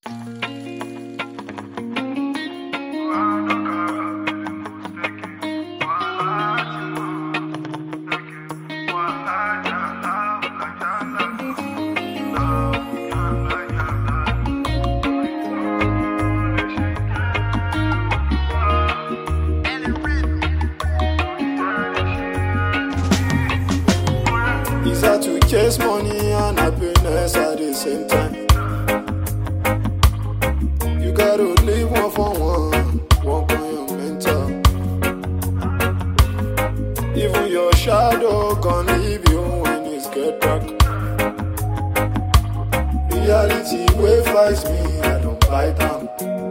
It's hard to chase money and happiness at the same time. You gotta live one for one, work on your mental. Even your shadow can leave you when it's get dark. Reality wey fights me, I don't bite down.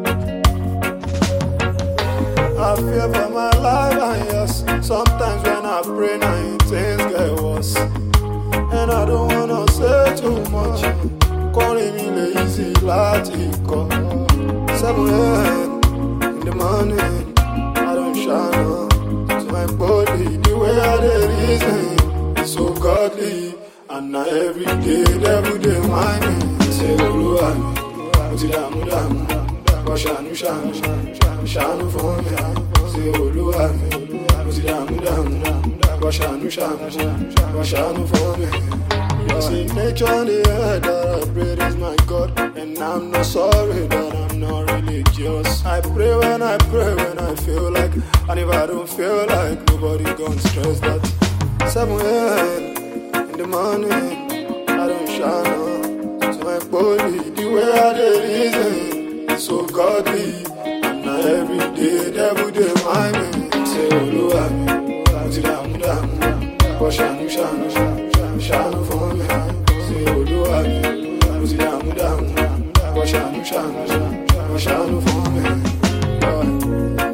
I fear for my life, and yes, sometimes when I pray, now things get worse. And I don't wanna say too much. Calling me lazy, Latico. 7 a.m. in the morning, I don't shine up to my body. The way I did reason is so godly. And now every day, whining. Say, Oluwami, Otidamu, Shanu for me. Say, Oluwami, Otidamu, Shanu for me. I see nature on the earth that I pray is my God. And I'm not sorry that I'm not religious. I pray when I feel like. And if I don't feel like, nobody gon' stress that. 7 a.m. in the morning, I don't shine up to my body. The way I did reason is so godly. And now every day, my man. Say, Oluwami, Otidamu, Shanu for me. Say, Oluwami, Otidamu, Shanu for me.